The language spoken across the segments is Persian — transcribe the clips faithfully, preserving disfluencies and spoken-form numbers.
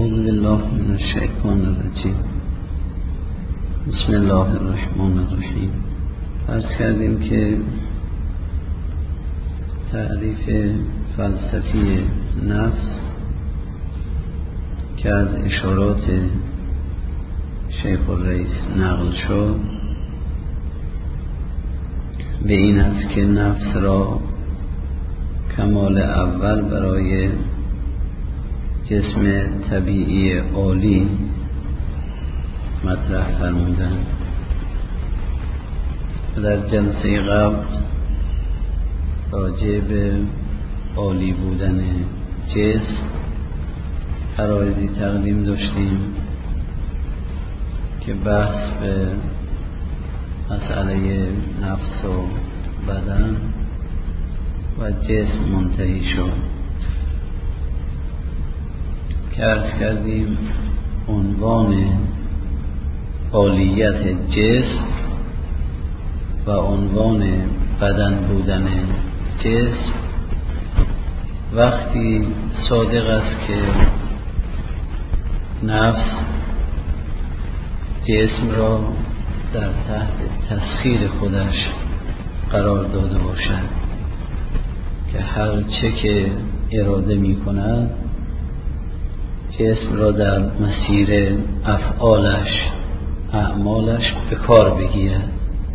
اعوذ بالله من الشیطان الرجیم. بسم الله الرحمن الرحیم. عرض کردیم که تعریف فلسفی نفس که از اشارات شیخ الرئیس نقل شد به این است که نفس را کمال اول برای جسم طبیعی عالی مطرح فرمودن. در جلسه قبل راجع به عالی بودن جسم عرایضی تقدیم داشتیم که بحث به مسئله نفس و بدن و جسم منتهی شد که عرض کردیم عنوان عالیت جسم و عنوان بدن بودن جسم وقتی صادق است که نفس جسم را در تحت تسخیر خودش قرار داده باشد که هر چه که اراده می کند جسم را در مسیر افعالش اعمالش به کار بگیرد.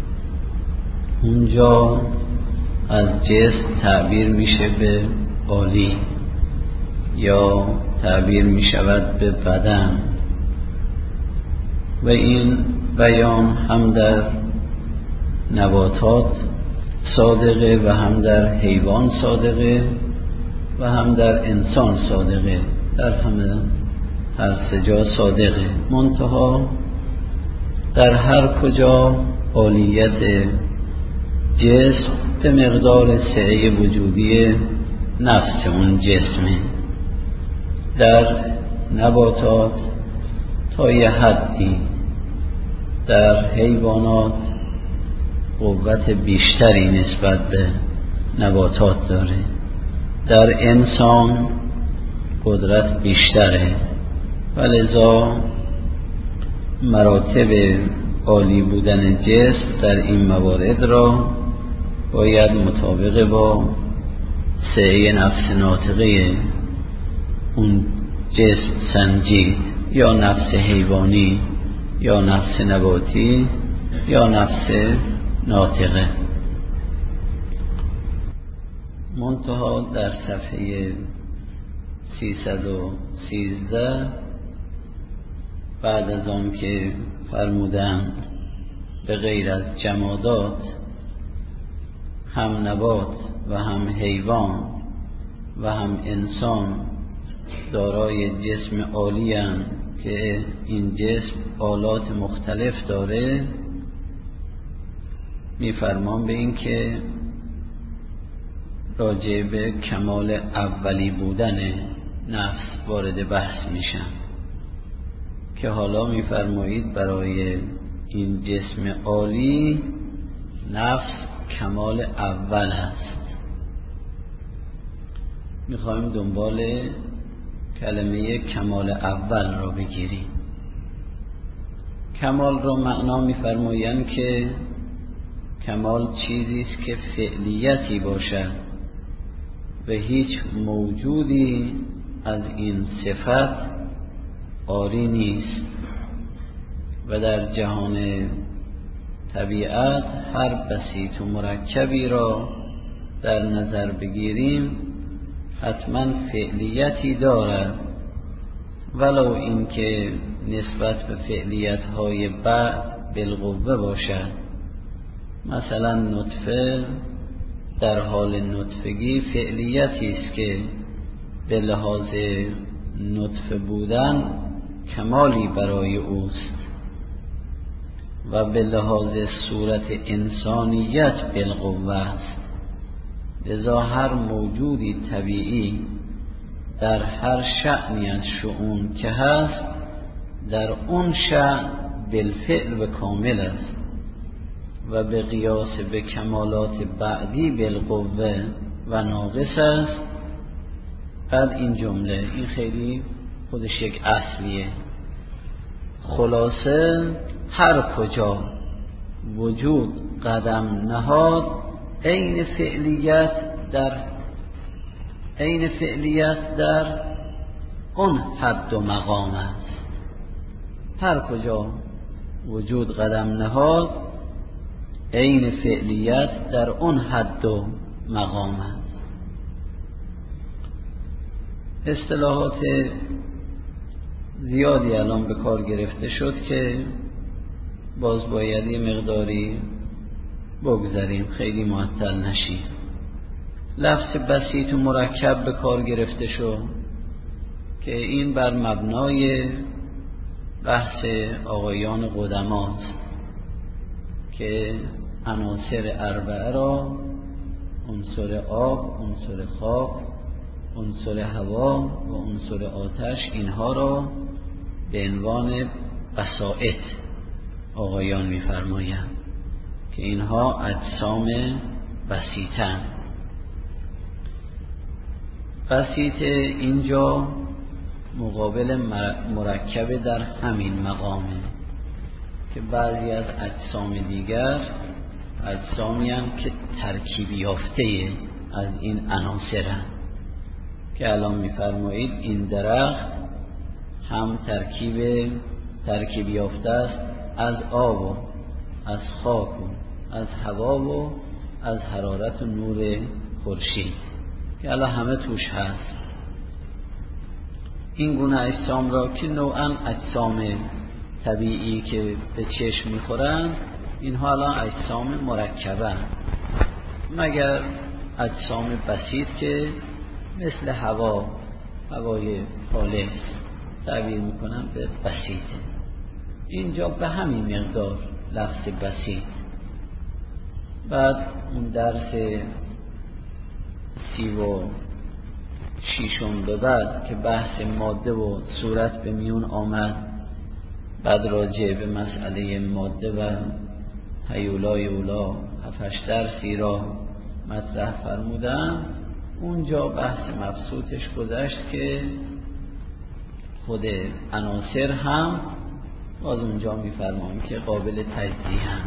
اونجا از جسم تعبیر میشه به عالی یا تعبیر میشود به بدن و این بیان هم در نباتات صادقه و هم در حیوان صادقه و هم در انسان صادقه، در همه هر سه جا صادقه. منتها در هر کجا عالیت جسم به مقدار سعه وجودی نفس اون جسمه. در نباتات تا یه حدی، در حیوانات قوت بیشتری نسبت به نباتات داره، در انسان قدرت بیشتره و لذا مراتب عالی بودن جسم در این موارد را باید مطابق با سعه نفس ناطقه اون جسم سنجید، یا نفس حیوانی یا نفس نباتی یا نفس ناطقه. منتها در صفحه سیصد و سیزده بعد از آن که فرمودند به غیر از جمادات هم نبات و هم حیوان و هم انسان دارای جسم عالی اند که این جسم آلات مختلف داره، میفرمان به این که راجع به کمال اولی بودن نفس وارد بحث میشن که حالا میفرمایید برای این جسم عالی نفس کمال اول است. میخوایم دنبال کلمه کمال اول را بگیریم. کمال را معنا میفرمایند که کمال چیزی است که فعلیتی باشد و هیچ موجودی از این صفت عاری نیست و در جهان طبیعت هر بسیط و مرکبی را در نظر بگیریم حتما فعلیتی دارد، ولو اینکه نسبت به فعلیت‌های بعد بالقوه باشد. مثلا نطفه در حال نطفگی فعلیتی است که به لحاظ نطفه بودن کمالی برای اوست و به لحاظ صورت انسانیت بالقوه است. لذا هر موجودی طبیعی در هر شأنی از شؤون که هست در اون شأن بالفعل و کامل است و به قیاس به کمالات بعدی بالقوه و ناقص است. بعد این جمله این خیلی خودش یک اصلیه. خلاصه هر کجا وجود قدم نهاد عین فعلیت در عین فعلیت در اون حد و مقام است. هر کجا وجود قدم نهاد عین فعلیت در اون حد و مقام است. اصطلاحات زیادی الان به کار گرفته شد که باز باید یه مقداری بگذاریم، خیلی معطل نشیم. لفظ بسیط و مرکب به کار گرفته شد که این بر مبنای بحث آقایان قدماست که عناصر اربعه را، عنصر آب، عنصر خاک، عنصر هوا و عنصر آتش، اینها را به عنوان بساط آقایان می‌فرمایند که اینها اجسام بسیطند. بسیط اینجا مقابل مرکب در همین مقامه که بعضی از اجسام دیگر اجسامی هستند که ترکیب یافته از این عناصرند که الان می‌فرمایید این درخت هم ترکیب ترکیب یافته است از آب و از خاک و از هوا و از حرارت و نور خورشید که الان همه توش هست. این گونه اجسام را که نوعاً اجسام طبیعی که به چشم میخورند، اینها الان اجسام مرکبه، مگر اجسام بسیط که مثل هوا، هوای خالص تعبیر میکنن به بسیطه. اینجا به همین مقدار لفظ بسیط. بعد اون درس سی و شیشم به بعد که بحث ماده و صورت به میون آمد، بعد راجع به مسئله ماده و هیولای اولا هفتش درسی را مطرح فرمودم. اونجا بحث مبسوطش گذشت که خود عناصر هم باز اونجا میفرمایم که قابل تجزیه هم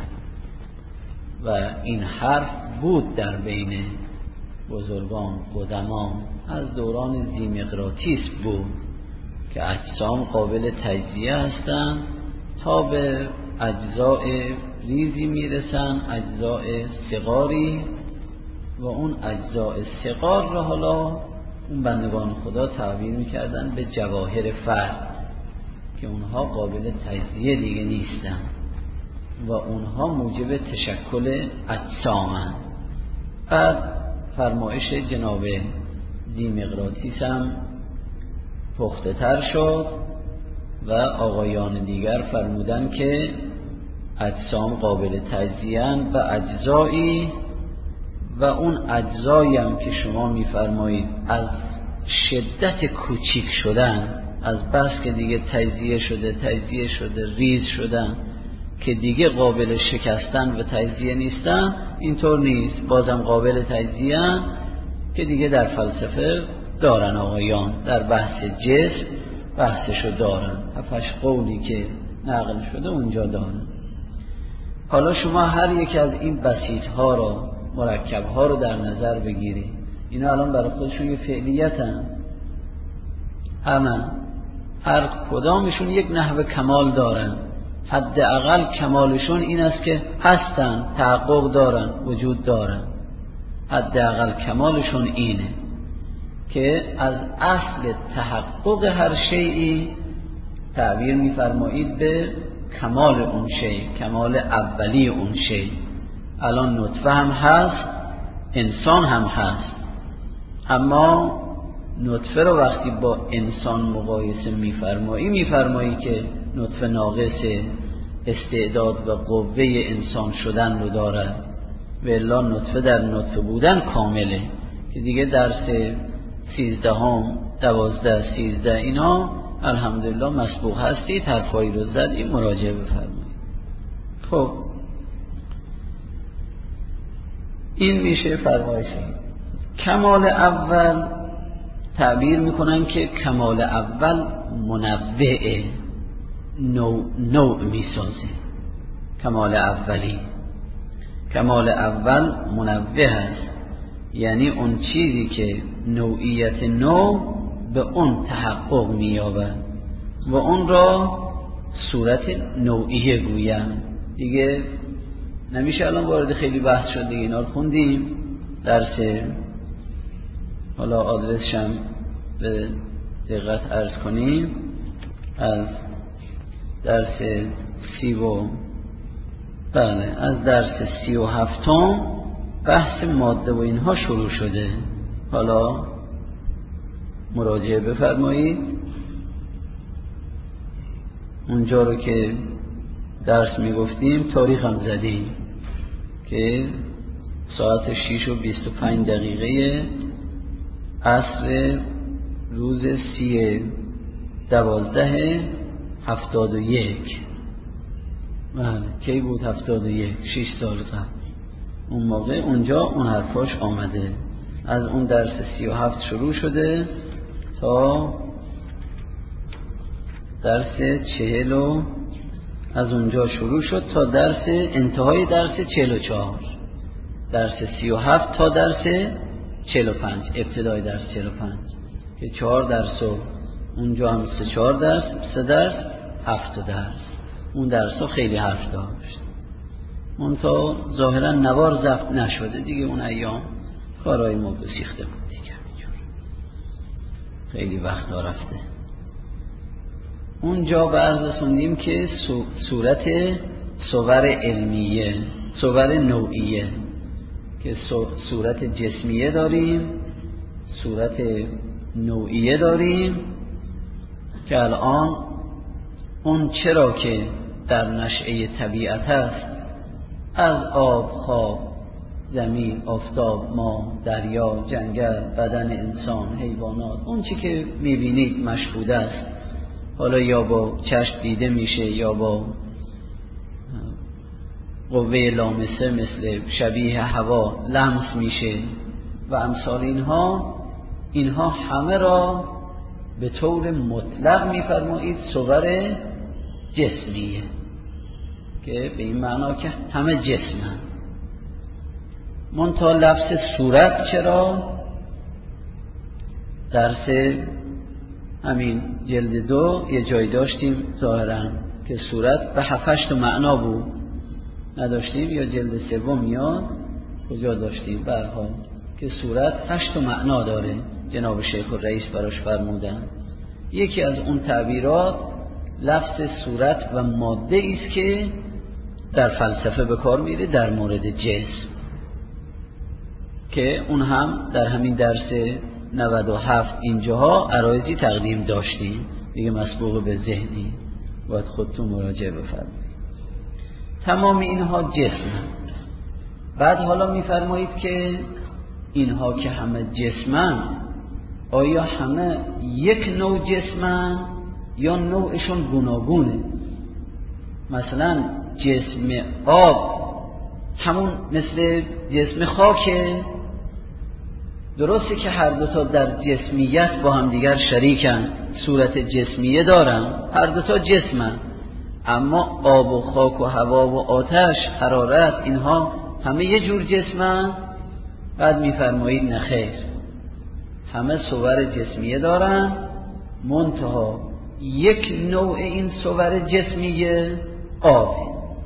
و این حرف بود در بین بزرگان قدما از دوران زیمقراطیس بود که اجسام قابل تجزیه هستند تا به اجزاء ریزی میرسن، اجزاء صغاری، و اون اجزاء صغار را حالا اون بندگان خدا تعبیر میکردن به جواهر فرد که اونها قابل تجزیه دیگه نیستن و اونها موجب تشکل اجسامند. بعد فرمایش جناب زیمقراطیس هم پخته تر شد و آقایان دیگر فرمودن که اجسام قابل تجزیه و اجزایی، و اون اجزایی هم که شما میفرمایید از شدت کوچیک شدن، از بس که دیگه تجزیه شده تجزیه شده ریز شدن که دیگه قابل شکستن و تجزیه نیستن، اینطور نیست، بازم قابل تجزیه که دیگه در فلسفه دارن آقایان، در بحث جسم بحثشو دارن، هفتش قولی که نقل شده اونجا دارن. حالا شما هر یک از این بسیط ها را، مرکب ها رو در نظر بگیرید، اینا الان برای خودشون یه فعلیت هن. همه هر کدامشون یک نحو کمال دارن، حداقل کمالشون این است که هستن، تحقق دارن، وجود دارن. حداقل کمالشون اینه که از اصل تحقق هر شیئی تعبیر می‌فرمایید به کمال اون شی، کمال اولی اون شی. الان نطفه هم هست، انسان هم هست، اما نطفه رو وقتی با انسان مقایسه می‌فرمایی می‌فرمایی که نطفه ناقص استعداد و قوه انسان شدن رو دارد، و الا نطفه در نطفه بودن کامله. که دیگه درس سیزدهم، دوازده، سیزده اینا الحمدلله مسبوق هستی، حرفایی رو زدی، مراجعه بفرمایید. خب این میشه فرمایشی. کمال اول تعبیر میکنن که کمال اول منوع نوع, نوع می سازه. کمال اولی، کمال اول منوع است، یعنی اون چیزی که نوعیت نوع به اون تحقق می یابد و اون را صورت نوعیه گویم. دیگه نمیشه الان وارد خیلی بحث شد دیگه، اینا رو خوندیم درس. حالا آدرسشم به دقت عرض کنیم. از درس سی و بله از درس سی و هفتم بحث ماده و اینها شروع شده. حالا مراجعه بفرمایید. اونجا رو که درس میگفتیم تاریخ هم زدیم که ساعت شیش و بیست و پنج دقیقه عصر روز سی دوازده هفتاد و یک. بله کی بود؟ هفتاد و یک، شیش سال قبل. اون موقع اونجا اون حرفاش آمده. از اون درس سی و هفت شروع شده تا درس چهل و از اونجا شروع شد تا درس انتهای درس چهل و چهار. درس سی و هفت تا درس چهل و پنج، ابتدای درس چهل و پنج که چهار درس و اونجا هم سه چهار درس، سه درس، هفت درس. اون درس ها خیلی حرف داشت، اون تا ظاهرا نوار ضبط نشده دیگه. اون ایام کارهای ما بسیخته بود دیگه، خیلی وقت ها رفته. اونجا بررسوندیم که صورت صور علمیه، صور نوعیه، که صورت جسمیه داریم، صورت نوعیه داریم که الان اون چرا که در نشأه طبیعت است، از آب، خاک، زمین، آفتاب، ماه، دریا، جنگل، بدن انسان، حیوانات، اون چی که میبینید مشهود است، حالا یا با چشم دیده میشه یا با قوه لامسه مثل شبیه هوا لمس میشه و امثال اینها. اینها همه را به طور مطلق میفرمایید صور جسمیه، که به این معنا که همه جسمن. منتها لفظ صورت چرا درس همین جلد دو یه جای داشتیم ظاهرا که صورت به هفت معنا بود، نداشتیم؟ یا جلد سوم میاد کجا داشتیم؟ به هر حال که صورت هشت معنا داره، جناب شیخ الرئیس براش فرمودن. یکی از اون تعبیرات لفظ صورت و ماده است که در فلسفه به کار میره در مورد جسم، که اون هم در همین درس نود و هفت اینجاها عرایضی تقدیم داشتیم دیگه، مسبوق به ذهنی، باید خودتون مراجعه بفرمایید. تمام اینها جسم. بعد حالا میفرمایید که اینها که همه جسمن، آیا همه یک نوع جسمن یا نوعشون گوناگونه؟ مثلا جسم آب همون مثل جسم خاکه، درسته که هر دوتا در جسمیت با هم دیگر شریکن، صورت جسمیه دارن، هر دوتا جسمن، اما آب و خاک و هوا و آتش، حرارت، اینها همه یه جور جسمن. بعد میفرمایید نخیر، همه صور جسمیه دارن، منتها یک نوع این صور جسمیه آبه،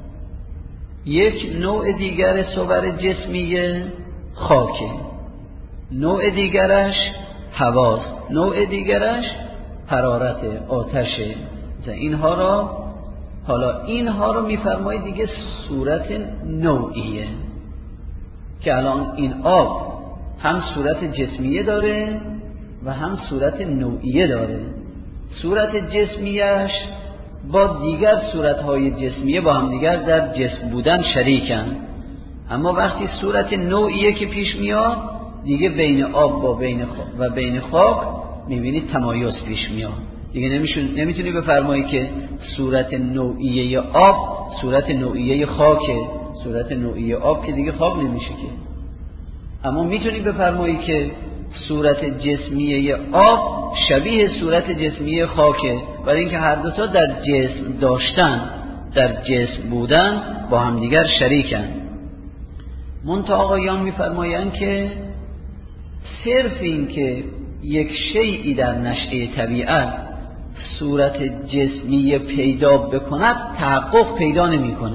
یک نوع دیگر صور جسمیه خاکه، نوع دیگرش هواست، نوع دیگرش حرارت آتشه. اینها را حالا اینها رو میفرمایید دیگه صورت نوعیه، که الان این آب هم صورت جسمیه داره و هم صورت نوعیه داره. صورت جسمیش با دیگر صورتهای جسمیه با هم دیگر در جسم بودن شریکن، اما وقتی صورت نوعیه که پیش میاد دیگه بین آب با بین و بین خاک میبینید تمایز پیش میاد دیگه. نمیتونی بفرمایی که صورت نوعیه آب صورت نوعیه خاکه، صورت نوعیه آب که دیگه خاک نمیشه که. اما میتونی بفرمایی که صورت جسمیه آب شبیه صورت جسمی خاکه، برای اینکه هر دو تا در جسم داشتن، در جسم بودن با همدیگر شریکن. منتها آقایان می‌فرمایند که صرف این که یک شیئی در نشأه طبیعت صورت جسمی پیدا بکند تحقق پیدا نمی‌کنه،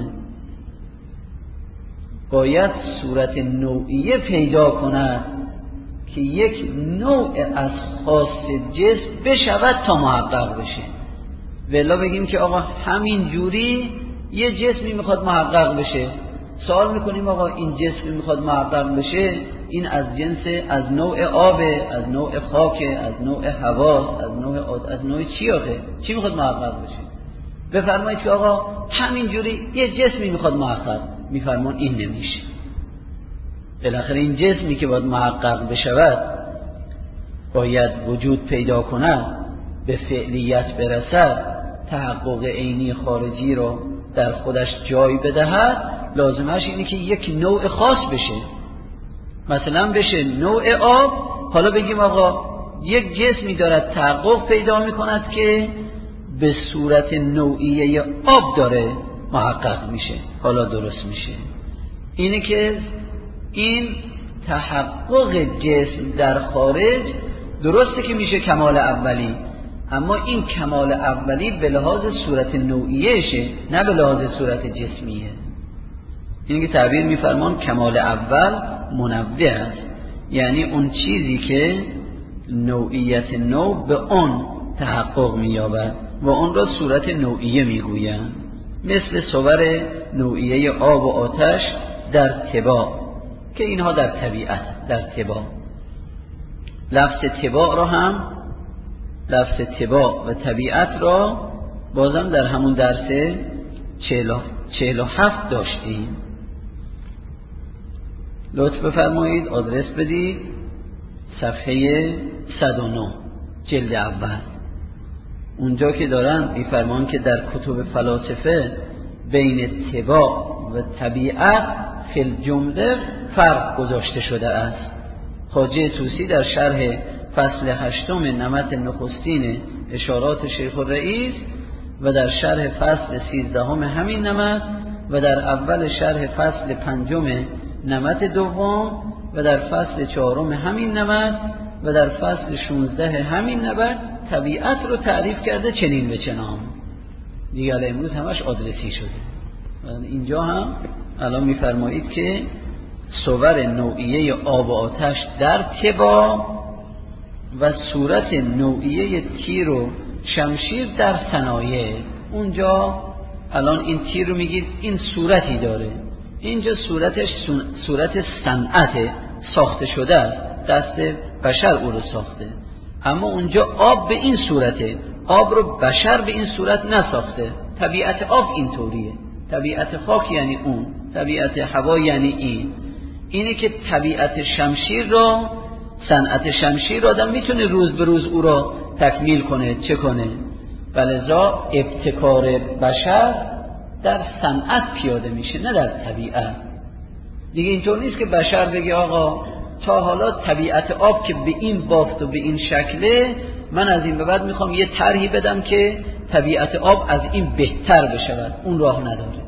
باید صورت نوعیه پیدا کند که یک نوع از خاص جسم بشود تا محقق بشه. ولی بگیم که آقا همین جوری یه جسمی میخواد محقق بشه، سوال میکنیم آقا این جسمی میخواد محقق بشه، این از جنس از نوع آبه، از نوع خاکه، از نوع هواست، از نوع آد... از نوع چی آخه؟ چی میخواد محقق بشه؟ بفرمایید که آقا همین جوری یه جسمی میخواد محقق، میفرمان این نمیشه. بالاخره این جسمی که باید محقق بشود باید وجود پیدا کند، به فعلیت برسد، تحقق عینی خارجی رو در خودش جای بدهد، لازمش اینه که یک نوع خاص بشه. مثلا بشه نوع آب، حالا بگیم آقا یک جسمی دارد تحقق پیدا میکند که به صورت نوعیه آب داره محقق میشه، حالا درست میشه. اینه که این تحقق جسم در خارج درسته که میشه کمال اولی، اما این کمال اولی به لحاظ صورت نوعیهشه، نه به لحاظ صورت جسمیه. اینه که تعبیر میفرمان کمال اول منوع است، یعنی اون چیزی که نوعیت نوع به اون تحقق مییابد و اون را صورت نوعیه میگویند، مثل صور نوعیه آب و آتش در طباع که اینها در طبیعت، در طباع. لفظ طباع را هم، لفظ طباع و طبیعت را بازم در همون درس چهل و هفت داشتیم. لطف بفرمایید آدرس بدید صفحه صد و نه جلد اول، اونجا که دارن میفرمان که در کتب فلاسفه بین طباع و طبیعت فی الجمله فرق گذاشته شده است. خواجه طوسی در شرح فصل هشتم نمط نخستین اشارات شیخ الرئیس و در شرح فصل سیزدهم همین نمط و در اول شرح فصل پنجم نمط دوم و در فصل چهارم همین نمط و در فصل شانزده همین نمط طبیعت رو تعریف کرده چنین و چنان. دیگر امروز همش آدرسی شده. اینجا هم الان میفرمایید که صور نوعیه آب و آتش در طباع و صورت نوعیه تیر و شمشیر در صنایع. اونجا الان این تیر رو میگید این صورتی داره، اینجا صورتش صورت صنعت ساخته شده است، دست بشر او رو ساخته، اما اونجا آب به این صورته، آب رو بشر به این صورت نساخته. طبیعت آب اینطوریه، طبیعت خاک یعنی اون، طبیعت هوا یعنی این. اینه که طبیعت شمشیر را، صنعت شمشیر آدم میتونه روز به روز او را تکمیل کنه، چه کنه؟ ولذا ابتکار بشر در صنعت پیاده میشه، نه در طبیعت. دیگه اینطور نیست که بشر بگه آقا تا حالا طبیعت آب که به این بافت و به این شکله، من از این به بعد میخوام یه طرحی بدم که طبیعت آب از این بهتر بشود. اون راه نداره.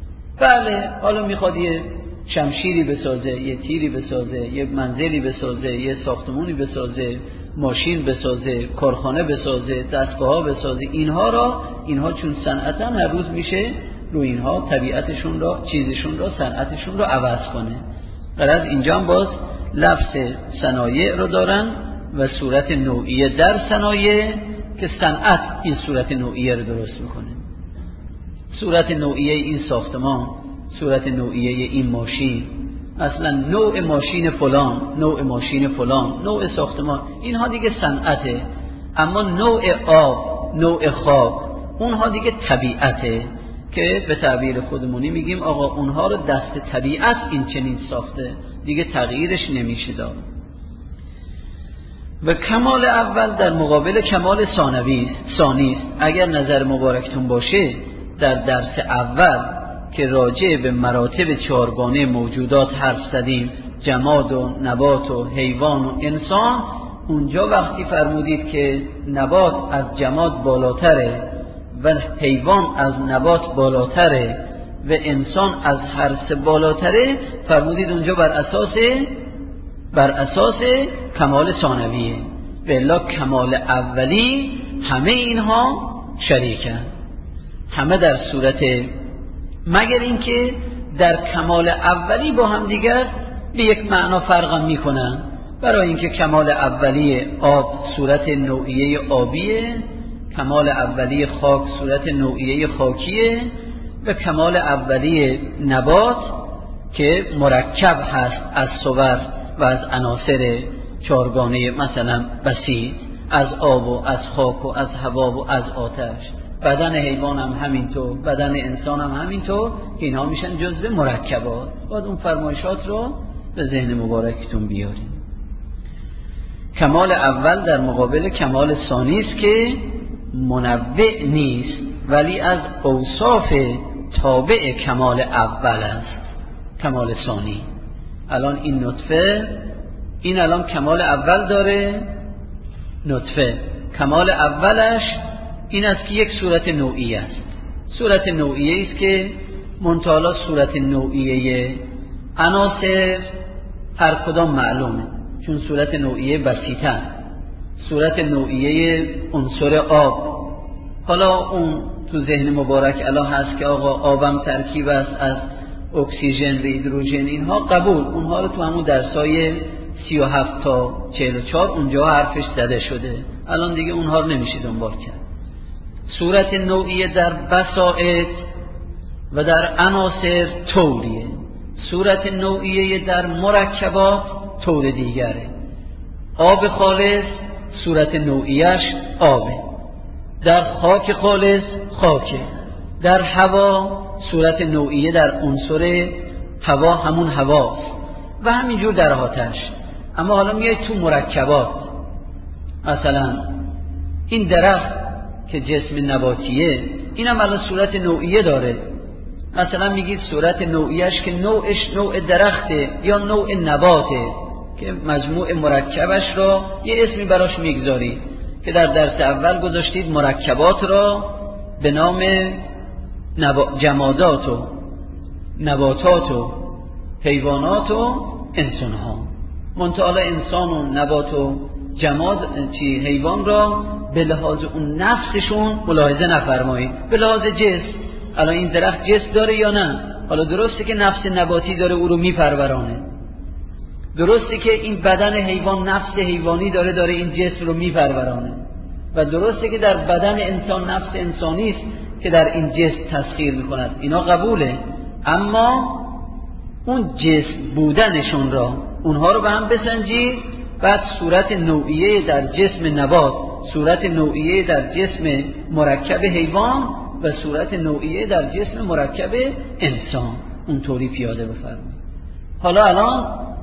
بله حالا میخواد یه شمشیری بسازه، یه تیری بسازه، یه منزلی بسازه، یه ساختمونی بسازه، ماشین بسازه، کارخانه بسازه، دستگاه بسازه، اینها را، اینها چون صنعتن هر روز میشه رو اینها طبیعتشون را، چیزشون را، صنعتشون را عوض کنه. غرض اینجا هم باز لفظ صنایع رو دارن و صورت نوعیه در صنایع که صنعت این صورت نوعیه رو درست میکنه. صورت نوعیه این ساختمان، صورت نوعیه این ماشین، اصلا نوع ماشین فلان، نوع ماشین فلان، نوع ساختمان، اینها دیگه صنعته. اما نوع آب، نوع خاک، اونها دیگه طبیعته که به تعبیر خودمونی میگیم آقا اونها رو دست طبیعت این چنین ساخته، دیگه تغییرش نمیشه داد. و کمال اول در مقابل کمال ثانوی ثانی است. اگر نظر مبارکتون باشه در درس اول که راجع به مراتب چهارگانه موجودات حرف زدیم، جماد و نبات و حیوان و انسان، اونجا وقتی فرمودید که نبات از جماد بالاتره و حیوان از نبات بالاتره و انسان از هر سه بالاتره، فرمودید اونجا بر اساس بر اساس کمال ثانویه. و الا کمال اولی همه اینها شریکن، همه در صورت، مگر اینکه در کمال اولی با هم دیگر به یک معنا فرق میکنن. برای اینکه کمال اولی آب صورت نوعیه آبیه، کمال اولی خاک صورت نوعیه خاکیه، و کمال اولی نبات که مرکب هست از صور و از عناصر چارگانه مثلا بسیط، از آب و از خاک و از هوا و از آتش. بدن حیوان هم همینطور، بدن انسان هم همینطور، که اینها میشن جزء مرکبات. باید اون فرمایشات رو به ذهن مبارکتون بیاریم. کمال اول در مقابل کمال ثانی است که منوع نیست، ولی از اوصاف تابع کمال اول است. کمال ثانی، الان این نطفه، این الان کمال اول داره، نطفه کمال اولش این است که یک صورت نوعیه است. صورت نوعیه است که منتها صورت نوعیه عناصر هر کدام معلومه، چون صورت نوعیه بسیطه، صورت نوعیه عنصر آب. حالا اون تو ذهن مبارک الان هست که آقا آبم ترکیب است از اکسیژن و هیدروژن، اینها قبول، اونها رو تو همون درسای سی و هفت تا چهل و چهار اونجا حرفش زده شده، الان دیگه اونها رو نمیشه دنبال کرد. صورت نوعیه در بساط و در عناصر طوریه، صورت نوعیه در مرکبات طور دیگره. آب خالص صورت نوعیش آبه، در خاک خالص خاکه، در هوا صورت نوعیه در عنصر هوا همون هواست و همینجور در آتش. اما حالا میای تو مرکبات، مثلا این درخت که جسم نباتیه این هم الان صورت نوعیه داره، مثلا میگید صورت نوعیش که نوعش نوع درخته یا نوع نباته، که مجموع مرکبش را یه اسمی براش میگذارید که در درس اول گذاشتید مرکبات را به نام نبا... جمادات و نباتات و حیوانات و انسان ها. منتها انسان و نبات و جماد چی حیوان را به لحاظ اون نفسشون ملاحظه نفرمایید، به لحاظ جسم. الان این درخت جسم داره یا نه؟ حالا درسته که نفس نباتی داره او رو میپرورانه، درسته که این بدن حیوان نفس حیوانی داره داره این جسم رو میپرورانه، و درسته که در بدن انسان نفس انسانی است که در این جسم تسخیر میکند، اینا قبوله. اما اون جسم بودنشون را اونها رو به هم بسنجید، بعد صورت نوعیه در جسم نبات، صورت نوعیه در جسم مرکب حیوان و صورت نوعیه در جسم مرکب انسان، اونطوری پیاده بفرمایید. حالا الان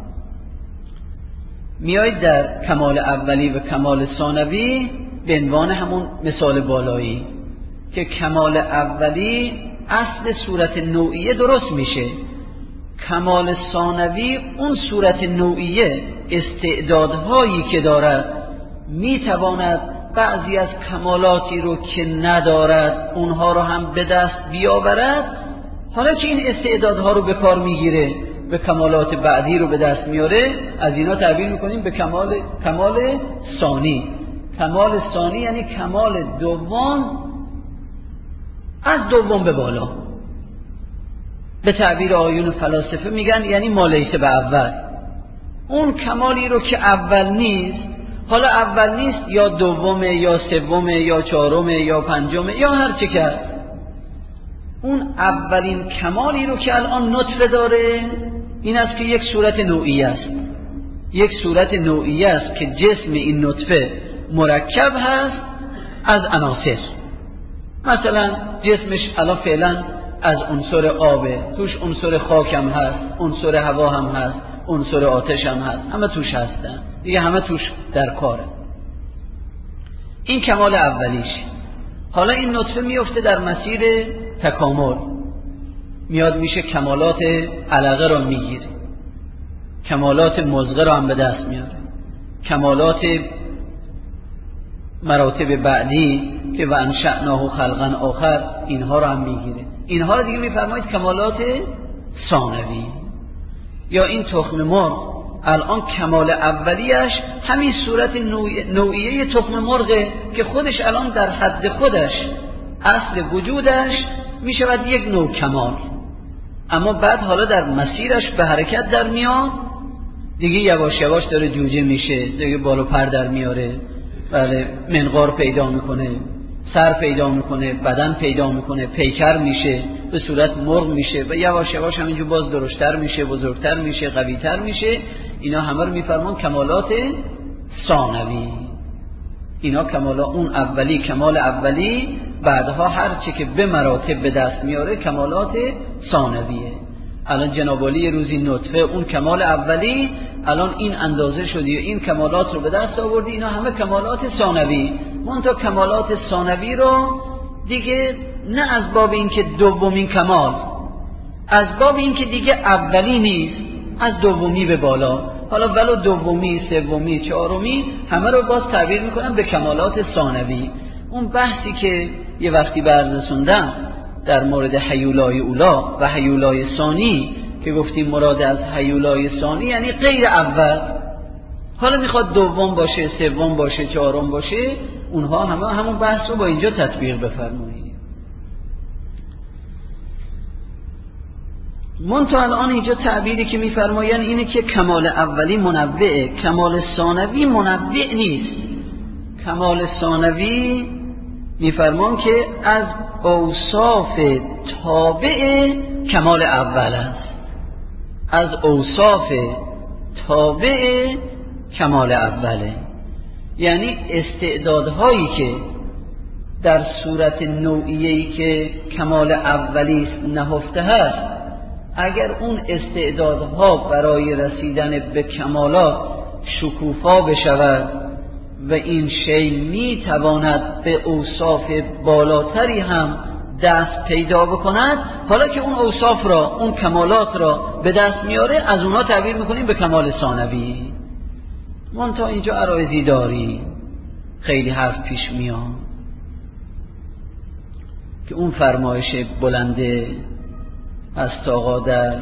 میایید در کمال اولی و کمال ثانوی به عنوان همون مثال بالایی که کمال اولی اصل صورت نوعیه درست میشه، کمال ثانوی اون صورت نوعیه استعدادهایی که دارد میتواند بعضی از کمالاتی رو که ندارد اونها رو هم به دست بیاورد. حالا که این استعدادها رو به کار میگیره به کمالات بعدی رو به دست میاره، از اینا تعبیر میکنیم به کمال کمال ثانی. کمال ثانی یعنی کمال دوم از دوم به بالا، به تعبیر آیون فلاسفه میگن یعنی ما لیس به اول. اون کمالی رو که اول نیست، حالا اول نیست یا دومه یا سومه یا چهارمه یا پنجمه یا هر چه که، اون اولین کمالی رو که الان نطفه داره این است که یک صورت نوعیه است، یک صورت نوعیه است که جسم این نطفه مرکب هست از عناصر. مثلا جسمش الان فعلا از عنصر آبه، توش عنصر خاک هم هست، عنصر هوا هم هست، عنصر آتش هم هست، همه توش هستن دیگه، همه توش در کاره. این کمال اولیش. حالا این نطفه میفته در مسیر تکامل، میاد میشه کمالات علقه را میگیره، کمالات مضغه را هم به دست میاره. کمالات مراتب بعدی که و انشأناه خلقا آخر، اینها رو هم میگیره. اینها رو دیگه میفرمایید کمالات ثانوی. یا این تخم مرغ الان کمال اولیش همین صورت نوعیه تخم مرغه که خودش الان در حد خودش اصل وجودش میشود یک نوع کمال، اما بعد حالا در مسیرش به حرکت در میاد دیگه، یواش یواش داره جوجه میشه، دیگه بالا پر در میاره، بله منقار پیدا میکنه، سر پیدا میکنه، بدن پیدا میکنه، پیکر میشه، به صورت مرغ میشه و یواش یواش همینجور باز درشتر میشه، بزرگتر میشه، قویتر میشه. اینا همه رو میفرمان کمالات ثانوی. اینا کمالات اون اولی، کمال اولی، بعدها هر چی که به مراتب به دست میاره کمالات ثانویه. الان جناب علی روزی نطفه، اون کمال اولی، الان این اندازه شدی و این کمالات رو به دست آوردی، اینا همه کمالات ثانوی. منتها کمالات ثانوی رو دیگه نه از باب این که دومین کمال، از باب این که دیگه اولی نیست، از دومی به بالا، حالا ولو دومی، سومی، چهارمی، همه رو باز تعبیر میکنن به کمالات ثانوی. اون بحثی که یه وقتی بررسوندم در مورد هیولای اولا و هیولای ثانی که گفتیم مراد از هیولای ثانی یعنی غیر اول، حالا میخواد دوم باشه، سوم باشه، چهارم باشه، اونها همه همون بحث رو با اینجا تطبیق بفرمایید. منتها الان اینجا تعبیری که میفرمایند اینه که کمال اولی منوعه، کمال ثانوی منوع نیست. کمال ثانوی میفرمان که از اوصاف تابع کمال اول است، از اوصاف تابع کمال اوله. یعنی استعدادهایی که در صورت نوعیه‌ای که کمال اولی نهفته هست، اگر اون استعدادها برای رسیدن به کمالات شکوفا بشود و این شی می تواند به اوصاف بالاتری هم دست پیدا بکند، حالا که اون اوصاف را، اون کمالات را به دست میاره، از اونها تعبیر میکنیم به کمال ثانوی. منتها اینجا عرایضی داری، خیلی حرف پیش میاد که اون فرمایش بلنده است آقا در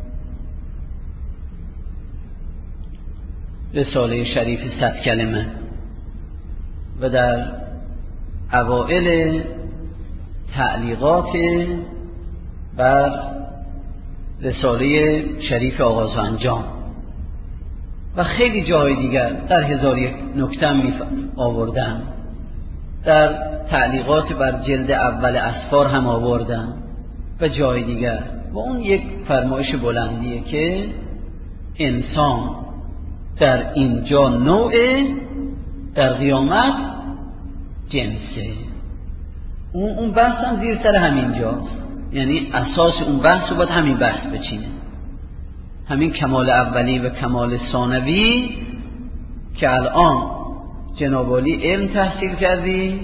رساله شریف صد کلمه و در اوائل تعلیقات بر رساله شریف آغاز و انجام و خیلی جای دیگر در هزار یک نکته می آوردن، در تعلیقات بر جلد اول اسفار هم آوردن و جای دیگر. و اون یک فرمایش بلندیه که انسان در اینجا نوعه، در قیامت جنسه. اون اون بحث هم زیر سر همین جاست، یعنی اساس اون بحث رو باید همین بحث بچینه، همین کمال اولی و کمال ثانوی که الان جناب علی علم تحصیل کردی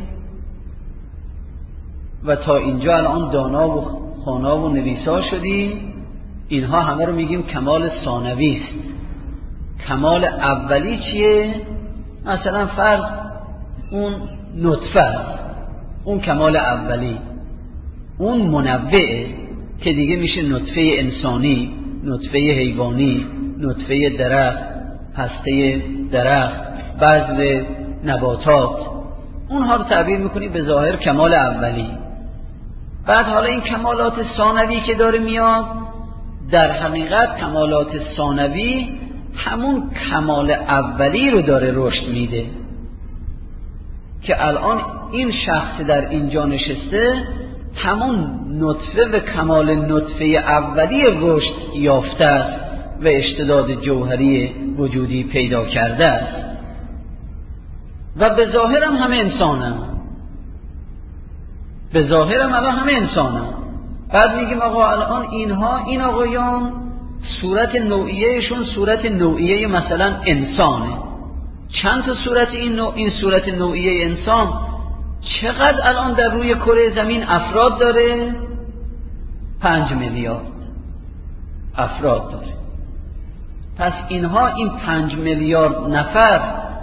و تا اینجا الان دانا و خوانا و نویسا شدی، اینها همه رو میگیم کمال ثانوی است. کمال اولی چیه؟ مثلا فرض اون نطفه است، اون کمال اولی، اون منوعه که دیگه میشه نطفه انسانی، نطفه حیوانی، نطفه درخت، هسته درخت، بذر نباتات، اونها رو تعبیر میکنی به ظاهر کمال اولی. بعد حالا این کمالات ثانوی که داره میاد، در حقیقت کمالات ثانوی همون کمال اولی رو داره رشد میده که الان این شخص در اینجا نشسته همون نطفه و کمال نطفه اولی رشد یافته است و اشتداد جوهری وجودی پیدا کرده است و به ظاهر هم همه انسان هم. به ظاهر هم الان همه انسان هم. بعد میگیم آقا الان اینها، این آقایان صورت نوعیهشون صورت نوعیه مثلا انسانه. چند تا صورت این نوع، این صورت نوعیه انسان چقدر الان در روی کره زمین افراد داره؟ پنج میلیارد افراد داره. پس اینها، این پنج میلیارد نفر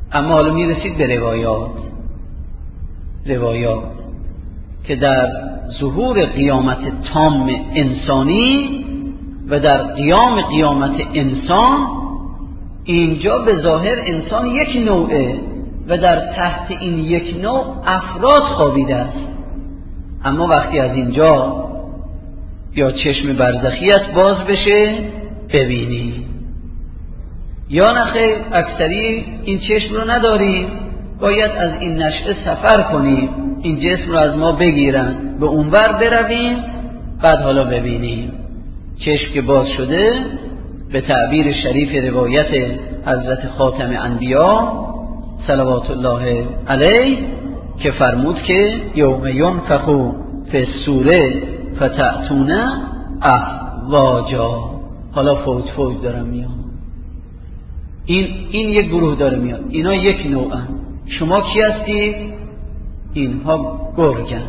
اما حالا میرسید به روایات روایات که در ظهور قیامت تام انسانی و در قیام قیامت انسان اینجا به ظاهر انسان یک نوعه و در تحت این یک نوع افراد خوابیده است، اما وقتی از اینجا یا چشم برزخیت باز بشه ببینی یا نخیر اکثری این چشم رو نداریم، باید از این نشأه سفر کنیم، این جسم رو از ما بگیرن به اونور برویم بعد حالا ببینیم. چشم که باز شده به تعبیر شریف روایت حضرت خاتم انبیا صلوات الله علیه که فرمود که یوم ینفخ فی الصور فتأتون افواجا، حالا فوج فوج دارم میاد، این این یک گروه داره میاد، اینا یک نوعن. شما کی هستید؟ اینها گرگن.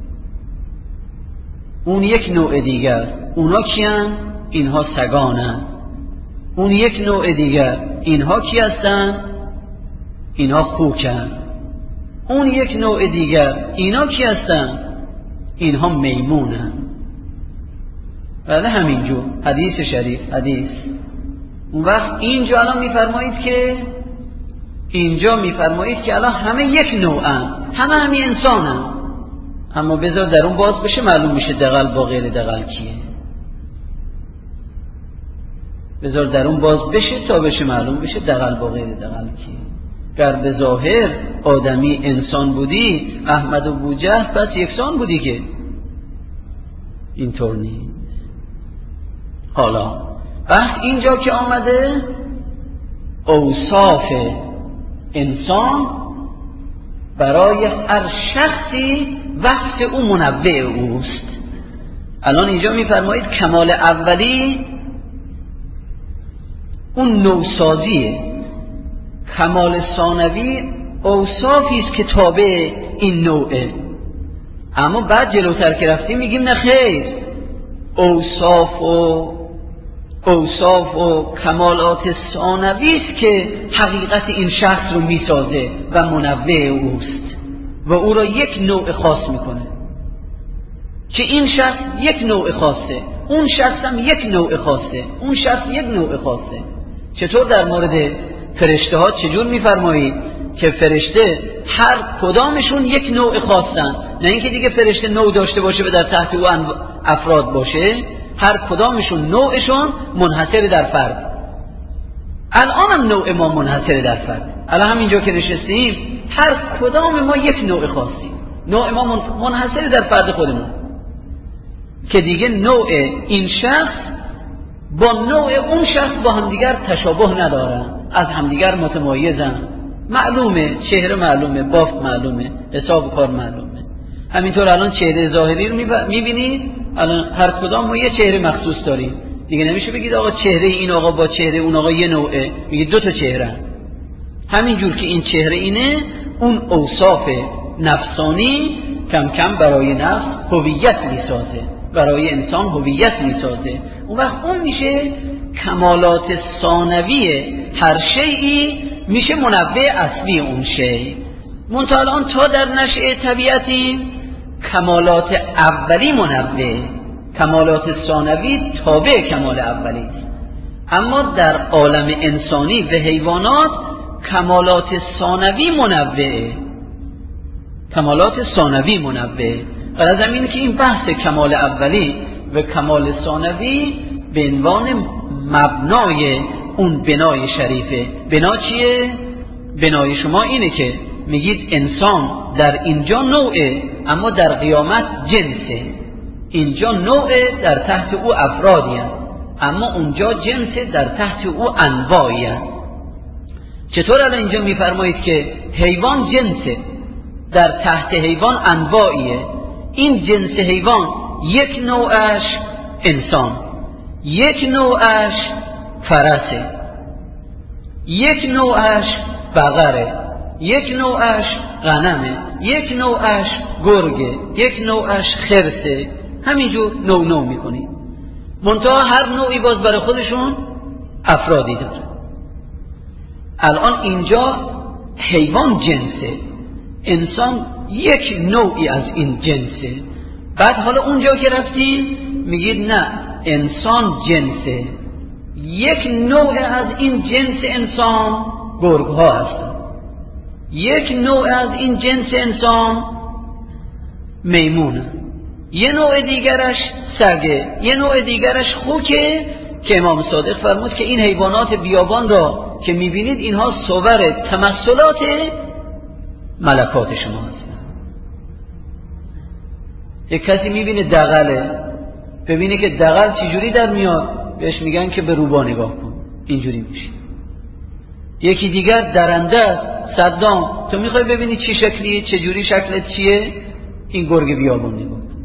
اون یک نوع دیگر. اونا کیان؟ اینها سگانن. اون یک نوع دیگر. اینها کی هستن؟ اینها خوکن. اون یک نوع دیگر. اینا کی هستن؟ اینها میمونن. بله همینجور حدیث شریف حدیث. اون وقت اینجا الان میفرمایید که اینجا میفرمایید که الان همه یک نوعن، همه همین انسانن، اما بذار در اون باز بشه معلوم میشه دغل با غیر دغل کیه. بذار در اون باز بشه تا بشه معلوم بشه دغل با غیر دغل کیه. گر به ظاهر آدمی انسان بودی احمد و بوجهل پس یکسان بودی که اینطور نیست. حالا بحث اینجا که آمده اوصاف انسان برای هر شخصی وصف او منوع اوست. الان اینجا میفرمایید کمال اولی اون نوسازیه، کمال ثانوی اوصافی است که تابع این نوعه. اما بعد جلوتر که رفتیم میگیم نه خیر، اوصاف و اوصاف و کمالات ثانوی است که حقیقت این شخص رو میسازه و منوع اوست و او را یک نوع خاص میکنه، که این شخص یک نوع خاصه، اون شخص هم یک نوع خاصه، اون شخص یک نوع خاصه. چطور در مورد فرشته ها چجور میفرمایید که فرشته هر کدامشون یک نوع خاصن، نه اینکه دیگه فرشته نوع داشته باشه و در تحت او افراد باشه، هر کدامشون نوعشون منحصر در فرد. الان هم نوع ما منحصر در فرد. الان همینجا که نشستیم هر کدام ما یک نوع خاصی، نوع ما منحصر در فرد خودمون، که دیگه نوع این شخص با نوع اون شخص با همدیگر تشابه ندارن، از همدیگر متمایزن. معلومه چهره، معلومه بافت، معلومه حساب کار، معلومه. همینطور الان چهره ظاهری رو میبینید، الان هر کدام ما یه چهره مخصوص داریم دیگه. نمیشه بگید آقا چهره این آقا با چهره اون آقا یه نوعه، میگید دو تا چهره. همینجور که این چهره اینه، اون اوصاف نفسانی کم کم برای نفس هویت میسازه، برای انسان هویت میسازه. اون وقت اون میشه کمالات ثانوی هر شیئی، میشه منوع اصلی اون شی. منتها الان تا در نشأه طبیعتی کمالات اولی منوع، کمالات ثانوی تابع کمال اولی. اما در عالم انسانی و حیوانات کمالات ثانوی منوعه، کمالات ثانوی منوعه. غرض اینه که این بحث کمال اولی و کمال ثانوی به عنوان مبنای اون بنای شریفه. بنا چیه؟ بنای شما اینه که میگید انسان در اینجا نوعه اما در قیامت جنسه. اینجا نوعه در تحت او افرادی هست، اما اونجا جنسه در تحت او انواعی هست. چطور الان اینجا میفرمایید که حیوان جنسه، در تحت حیوان انواعیه. این جنس حیوان یک نوعش انسان، یک نوعش فرسه، یک نوعش بقره، یک نوعش غنمه، یک نوعش گرگه، یک نوعش خرسه. همینجور نوع نوع میکنید. منتها هر نوعی باز برای خودشون افرادی داره. الان اینجا حیوان جنسه، انسان یک نوعی از این جنسه. بعد حالا اونجا که رفتیم میگید نه، انسان جنسه، یک نوع از این جنس انسان گرگ ها هستن، یک نوع از این جنس انسان میمونه، یه نوع دیگرش سگه، یه نوع دیگرش خوکه، که امام صادق فرمود که این حیوانات بیابان را که میبینید اینها صور تمثلات ملکات شما هستن. یک کسی میبینه دغله، ببینه که دغل چجوری در میاد، بهش میگن که به روبا نگاه کن، اینجوری میشه. یکی دیگر درنده است، صدام، تو میخوای ببینی چی شکلیه، چجوری شکلت چیه، این گرگ بیابان نگاه کن.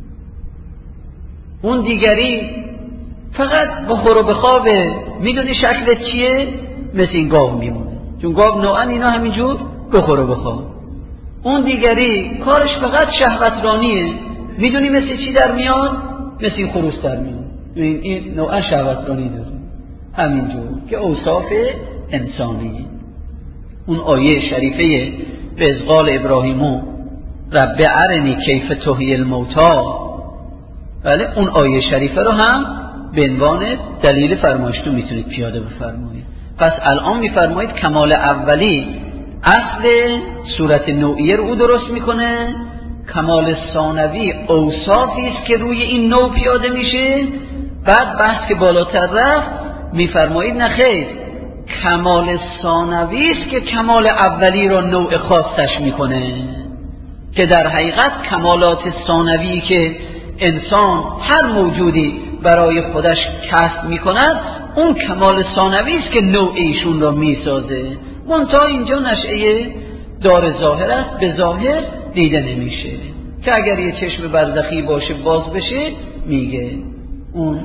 اون دیگری فقط بخور و بخوابه، میدونی شکلت چیه، مثل این گاو میمونه، چون گاو نوعا اینا همینجور بخور و بخواب. اون دیگری کارش فقط شهوترانیه، میدونی مثل چی در میاد، مثل این خروس در میاد، این, این نوعا شهوترانی داره، همینجور که اوصاف انسانی. اون آیه شریفه به از قال ابراهیمو رب ارنی کیف تحیی الموتا، بله اون آیه شریفه رو هم به عنوان دلیل فرمایشتون میتونید پیاده بفرمایید. پس الان میفرمایید کمال اولی اصل صورت نوعیه رو او درست میکنه، کمال ثانوی اوصافی است که روی این نوع پیاده میشه. بعد بحث که بالاتر رفت میفرمایید نه خیر، کمال ثانوی است که کمال اولی رو نوع خاصش میکنه، که در حقیقت کمالات ثانوی که انسان هر موجودی برای خودش کسب میکند، اون کمال ثانوی است که نوع ایشون را میسازه. منتها اینجا نشأه دار ظاهر است، به ظاهر دیده نمیشه، که اگر یه چشم برزخی باشه باز بشه. میگه اون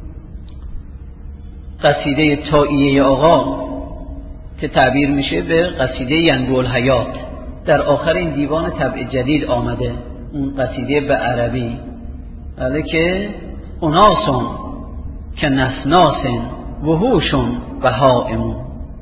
قصیده طائیه آقا که تعبیر میشه به قصیده ینبوع الحیات، در آخر این دیوان طبع جدید آمده، اون قصیده به عربی، بله که اناسون که نسناسن وحوشون بهائمون.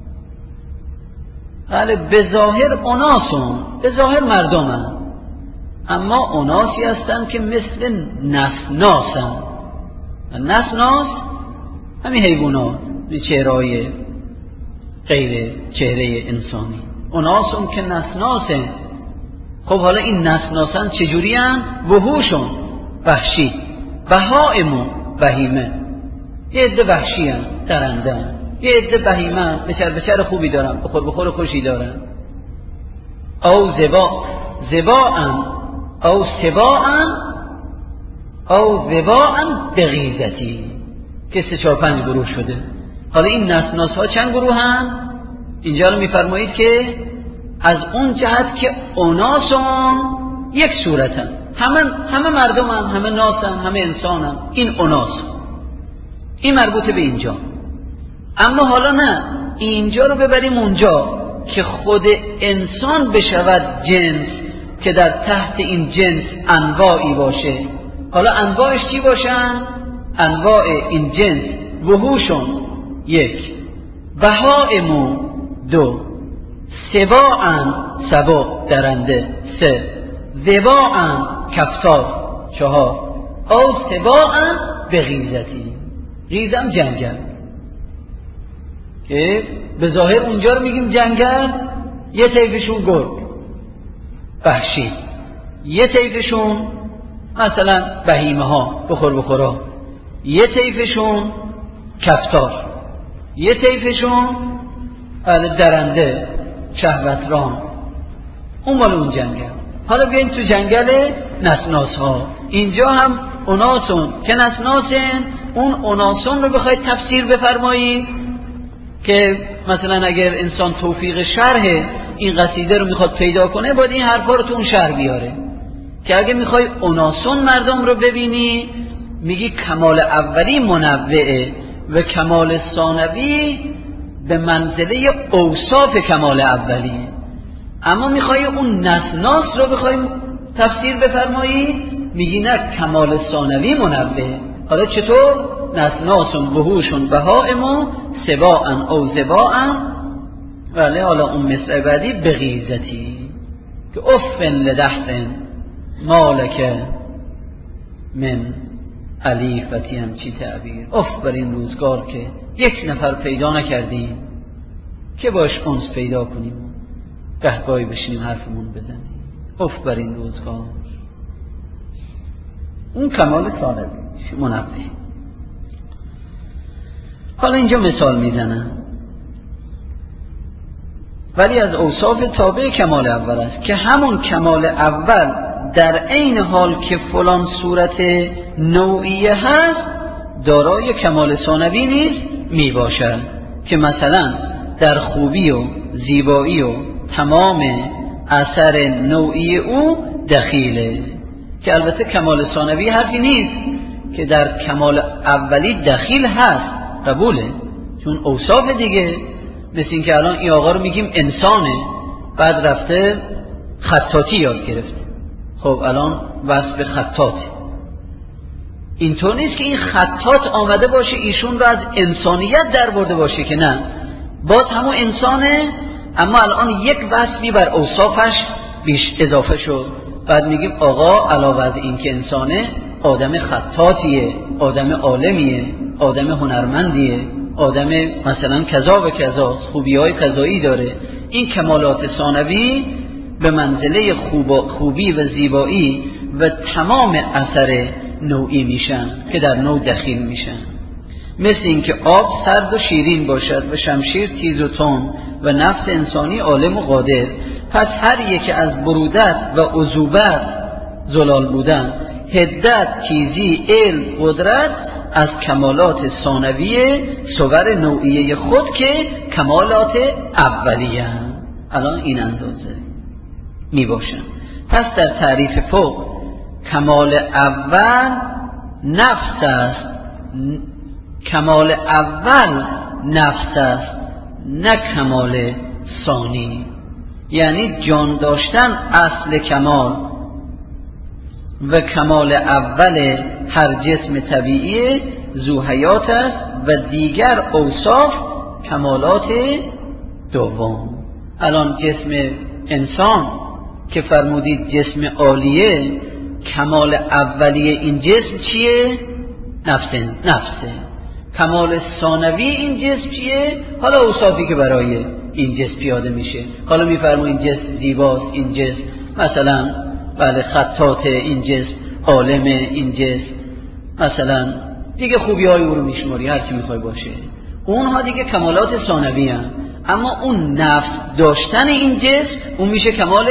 بله به ظاهر اناسون، به ظاهر مردمن، اما اناسی هستن که مثل نسناسن. نسناس همین حیوانات به چهرهای غیر چهره انسانی. اناسون که نسناسن، خب حالا این نسناسن چجوری هن؟ وحوشون وحشی، بهائمون بهیمه، یه عده وحشی هن، درنده هن، یه عده بهیمه هن، بچر بچر خوبی دارن، بخور بخور خوشی دارن. او زبا زباان او سباان او زباان بغیزتی، که سه چهار پنج گروه شده. حالا این نسناس ها چند گروه هن؟ اینجا رو میفرمایید که از اون جهت که اناسون یک صورتن، همه همه مردم هم، همه ناس هم، همه انسان هم، این اناس، این مربوطه به اینجا. اما حالا نه، اینجا رو ببریم اونجا که خود انسان بشود جنس، که در تحت این جنس انواعی باشه. حالا انواعش چی باشن؟ انواع این جنس وحوشون یک، بهائم دو، سباعن سبا درنده سه، ذباعن کفتار چهار، او سباعن بغیزتی، غیزم جنگل، که به ظاهر اونجا رو میگیم جنگل، یه طیفشون گرگ وحشی، یه طیفشون مثلا بهیمه ها بخور بخورا، یه طیفشون کفتار، یه طیفشون درنده شهوتران، اون مال اون جنگل. حالا بیاین تو جنگل نسناس ها، اینجا هم اناسون که نسناسن. اون اناسون رو بخواید تفسیر بفرمایید، که مثلا اگر انسان توفیق شرح این قصیده رو میخواد پیدا کنه، باید این حرفا رو تو اون شرح بیاره، که اگه میخوای اناسون مردم رو ببینی، میگی کمال اولی منوعه و کمال ثانوی به منزله اوصاف کمال اولی. اما میخوای اون نسناس رو بخوای تفسیر بفرمایی، میگی نه، کمال ثانوی منوعه. حالا چطور؟ نسناسون وحوشون بهائم سباعن او ذباعن ولی حالا اون مصرع بعدی بغیزتی که افن لدحتن مالک من علیفتی، همچی تعبیر. اف بر این روزگار که یک نفر پیدا نکردیم که باش انس پیدا کنیم، گهگاهی بشینیم حرفمون بزنیم. اف بر این روزگار. اون کمال ثانوی منبه. حالا اینجا مثال میزنم، ولی از اوصاف تابع کمال اول است که همون کمال اول در عین حال که فلان صورت نوعیه هست دارای کمال ثانوی نیز می باشد، که مثلا در خوبی و زیبایی و تمام اثر نوعی او دخیله، که البته کمال ثانوی حرفی نیست که در کمال اولی دخیل هست، قبوله، چون اوصاف دیگه. مثل این که الان این آقا رو میگیم انسانه، بعد رفته خطاطی یاد گرفته، خب الان وصف خطاطه. اینطور نیست که این خطاط آمده باشه ایشون رو از انسانیت در برده باشه، که نه، باز همون انسانه، اما الان یک وصفی بر اوصافش بیش اضافه شد. بعد میگیم آقا علاوه از این که انسانه، آدم خطاطیه، آدم عالمیه، آدم هنرمندیه، آدم مثلا کذا و کذا، خوبی های کذایی داره. این کمالات ثانوی به منزله خوب خوبی و زیبایی و تمام اثر نوعی میشن که در نوع دخیل میشن. مثل اینکه آب سرد و شیرین باشد و شمشیر تیز و تند و نفس انسانی عالم و قادر. پس هر یک از برودت و عذوبت زلال بودن، حدت، تیزی، علم، قدرت از کمالات ثانویه صور نوعیه خود که کمالات اولیه هم. الان این اندازه می باشن. پس در تعریف فوق کمال اول نفس است، کمال اول نفس است، نه کمال ثانی. یعنی جان داشتن اصل کمال و کمال اول هر جسم طبیعی ذو حیات است و دیگر اوصاف کمالات دوم. الان جسم انسان که فرمودید جسم عالیه، کمال اولیه این جسم چیه؟ نفسه. نفسه. کمال ثانوی این جسم چیه؟ حالا اوصافی که برای این جسم پیاده میشه. حالا میفرمو این جسم زیباست، این جسم مثلا بله خطاطه، این جسم عالمه، این جسم مثلا دیگه خوبی های او رو میشماری، هر چی میخوای باشه. اونها دیگه کمالات ثانوی هستند. اما اون نفس داشتن این جسم اون میشه کمال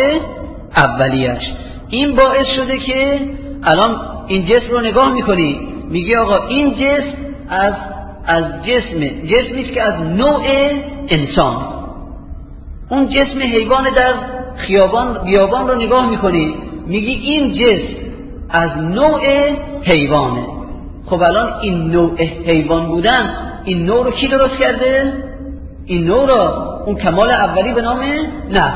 اولیش. این باعث شده که الان این جسم رو نگاه میکنی، میگی آقا این جسم از از جسم جسمی است که از نوع انسان. اون جسم حیوان در خیابان بیابان رو نگاه میکنی، میگی این جسم از نوع حیوانه. خب الان این نوع حیوان بودن، این نوع رو کی درست کرده؟ این نوع را اون کمال اولی به نام نفس،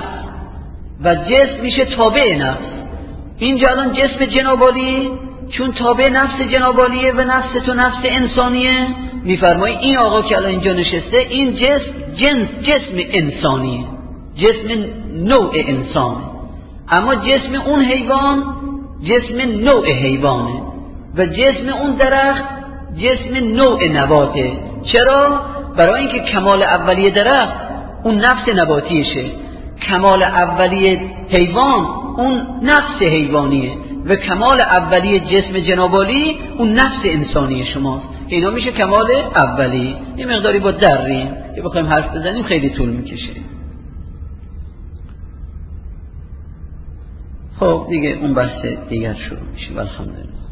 و جسم میشه تابع نفس. اینجا الان جسم جنابالی چون تابع نفس جنابالیه و نفس تو نفس انسانیه، میفرمایی این آقا که الان اینجا نشسته این جسم جنس جسم انسانیه، جسم نوع انسانه. اما جسم اون حیوان جسم نوع حیوانه و جسم اون درخت جسم نوع نباته. چرا؟ برای اینکه کمال اولیه درخت اون نفس نباتیشه، کمال اولیه حیوان اون نفس حیوانیه و کمال اولیه جسم جنابالی اون نفس انسانی شماست. اینا میشه کمال اولی. یه مقداری با دریم که بخوایم حرف بزنیم خیلی طول میکشه. خب دیگه اون بحث دیگر شروع میشه. الحمدلله.